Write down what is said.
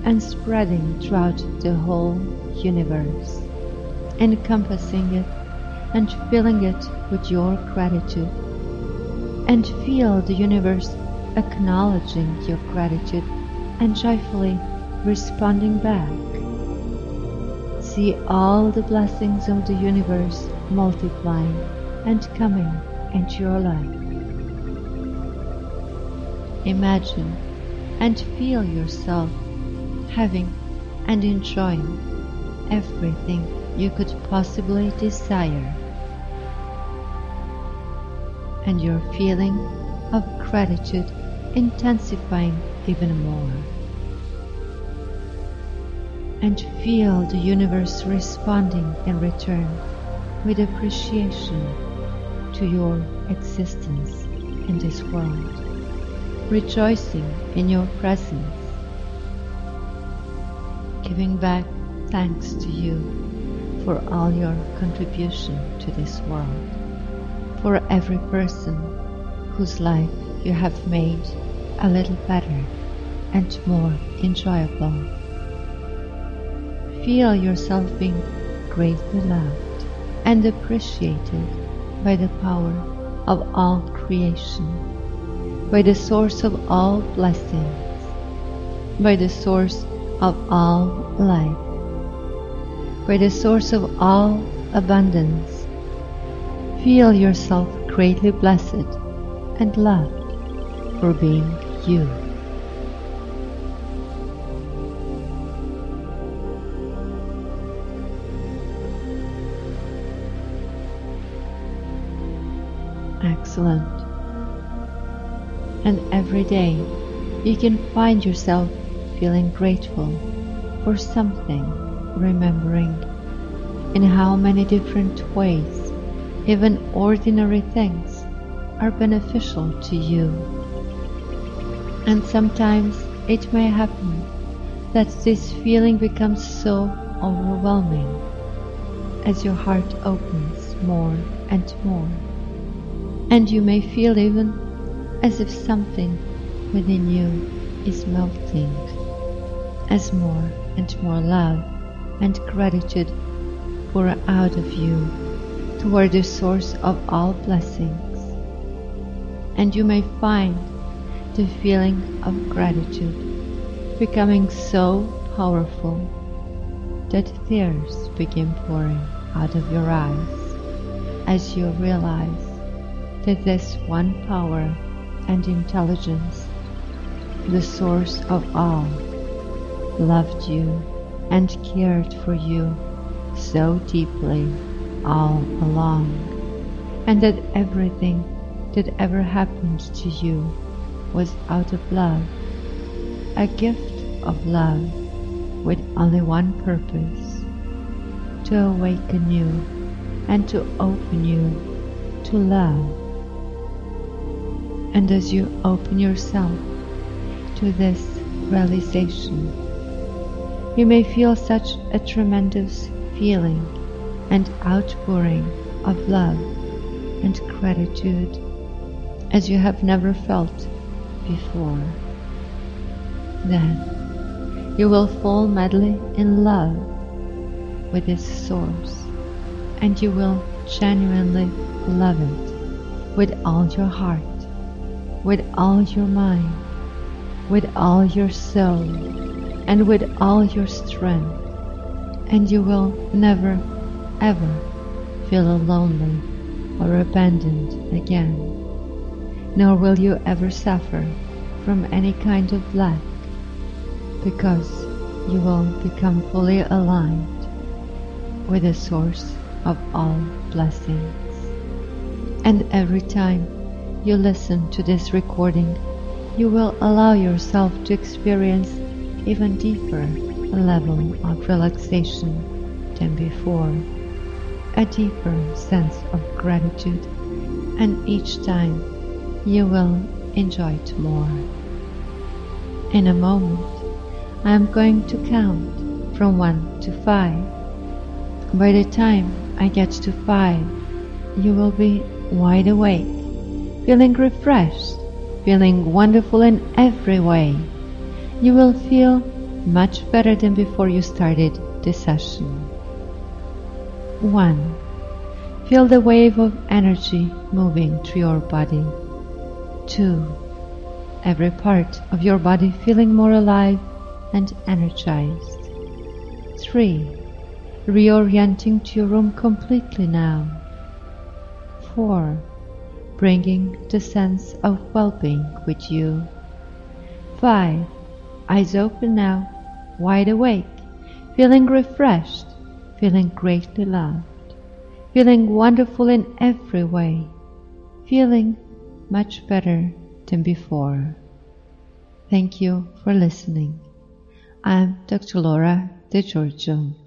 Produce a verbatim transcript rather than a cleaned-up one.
and spreading throughout the whole universe, encompassing it and filling it with your gratitude. And feel the universe acknowledging your gratitude and joyfully responding back. See all the blessings of the universe multiplying and coming into your life. Imagine and feel yourself having and enjoying everything you could possibly desire, and your feeling of gratitude intensifying even more. And feel the universe responding in return with appreciation to your existence in this world, rejoicing in your presence, giving back thanks to you for all your contribution to this world, for every person whose life you have made a little better and more enjoyable. Feel yourself being greatly loved and appreciated by the power of all creation, by the source of all blessings, by the source of all life, by the source of all abundance. Feel yourself greatly blessed and loved for being you. Excellent. And every day you can find yourself feeling grateful for something, remembering in how many different ways even ordinary things are beneficial to you. And sometimes it may happen that this feeling becomes so overwhelming as your heart opens more and more, and you may feel even as if something within you is melting, as more and more love and gratitude pour out of you toward the source of all blessings. And you may find the feeling of gratitude becoming so powerful that tears begin pouring out of your eyes as you realize that this one power and intelligence, the source of all, loved you and cared for you so deeply all along, and that everything that ever happened to you was out of love, a gift of love with only one purpose: to awaken you and to open you to love. And as you open yourself to this realization, you may feel such a tremendous feeling and outpouring of love and gratitude as you have never felt before. Then you will fall madly in love with this source, and you will genuinely love it with all your heart, with all your mind, with all your soul, and with all your strength, and you will never ever feel lonely or abandoned again, nor will you ever suffer from any kind of lack, because you will become fully aligned with the source of all blessings. And every time you listen to this recording, you will allow yourself to experience even deeper level of relaxation than before, a deeper sense of gratitude, and each time you will enjoy it more. In a moment, I am going to count from one to five. By the time I get to five, you will be wide awake, feeling refreshed, feeling wonderful in every way. You will feel much better than before you started this session. one. Feel the wave of energy moving through your body. two. Every part of your body feeling more alive and energized. three. Reorienting to your room completely now. four. Bringing the sense of well-being with you. five. Eyes open now, wide awake, feeling refreshed, feeling greatly loved, feeling wonderful in every way, feeling much better than before. Thank you for listening. I'm Doctor Laura De Giorgio.